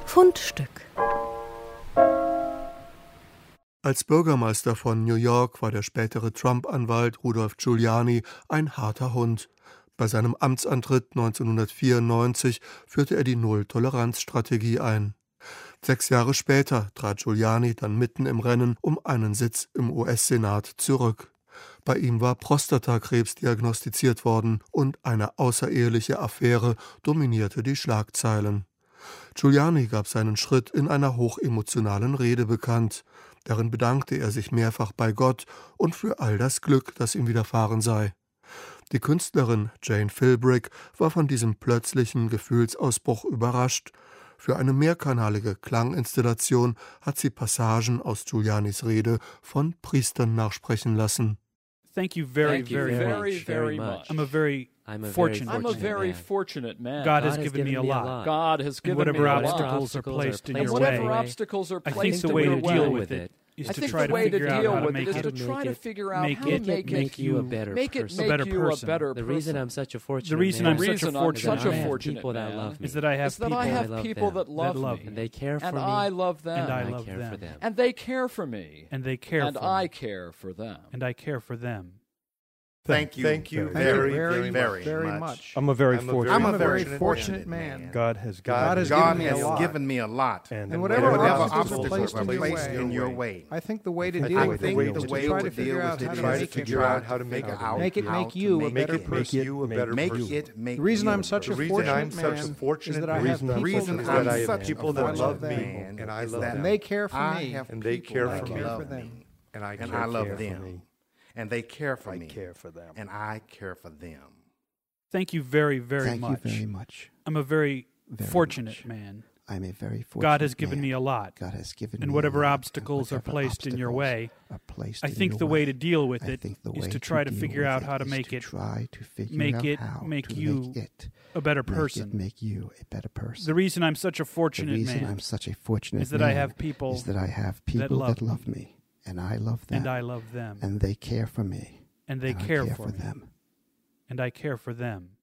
Fundstück. Als Bürgermeister von New York war der spätere Trump-Anwalt Rudolph Giuliani ein harter Hund. Bei seinem Amtsantritt 1994 führte er die Null-Toleranz-Strategie ein. 6 Jahre später trat Giuliani dann mitten im Rennen um einen Sitz im US-Senat zurück. Bei ihm war Prostatakrebs diagnostiziert worden und eine außereheliche Affäre dominierte die Schlagzeilen. Giuliani gab seinen Schritt in einer hochemotionalen Rede bekannt. Darin bedankte er sich mehrfach bei Gott und für all das Glück, das ihm widerfahren sei. Die Künstlerin Jane Philbrick war von diesem plötzlichen Gefühlsausbruch überrascht. Für eine mehrkanalige Klanginstallation hat sie Passagen aus Giulianis Rede von Priestern nachsprechen lassen. Thank you very much. I'm a very fortunate man. God has given me a lot. God has given whatever me a lot. obstacles are placed in your whatever way, obstacles are I placed think the way in to your deal way with it is I to think try the to way to figure out deal how to with make it is to it try to figure out make how to it make you you a better make it person. make A better you a person. better The person. reason I'm such a fortunate The reason man I'm such a fortunate man people that love me is that I have people that love me. And they care for and me. I love them. And I And love care them. for them. And they care for me. And they care and for I me. care for them. And I care for them. Thank you very much. I'm a very fortunate man. God has given me a lot. And whatever obstacles obstacles are placed in your way. I think the way to deal with it is to try to figure out how to make it make you a better person. The reason I'm such a fortunate man is that I have people that love me, and I love them. and they care for me, And they care for me. them. And I love them. And they care for me. care for them. And I care for them. Thank you very much. Thank you very much. I'm a very fortunate much. man. I'm a very fortunate God has given man. me a lot. God has given and me whatever a lot. obstacles And are placed in your way, I in think your the way to deal with I it think the is way to try to deal figure with out how to is make to it try to figure make out it how make to you make it a better person. Make you a better person. The reason I'm such a fortunate the reason man I'm such a fortunate is that man I have people is that I have people that love me, and I love them, and I love them, and they care for me, and they and care I care for for me. them, and I care for them.